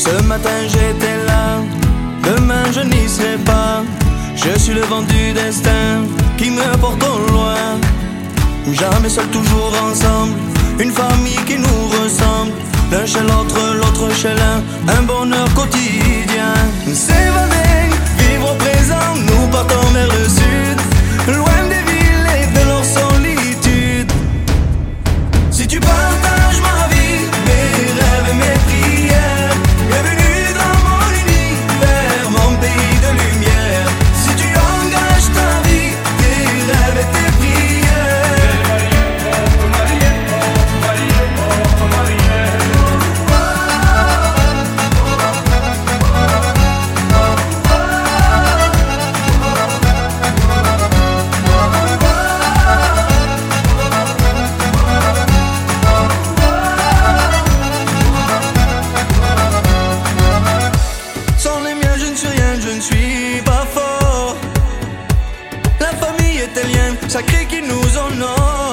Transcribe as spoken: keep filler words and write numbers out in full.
Ce matin j'étais là, demain je n'y serai pas. Je suis le vent du destin qui me porte au loin. Jamais seul, toujours ensemble, une famille qui nous ressemble. L'un chez l'autre, l'autre chez l'un, un bonheur quotidien. S'évader, vivre au présent, nous partons vers le sud, loin des villes et de leur solitude. Si tu partages ma vie, mes rêves et mes prières, bienvenue dans mon univers, mon pays de lumière. Si tu engages ta vie, tes rêves et tes prières, sacré qui nous honore.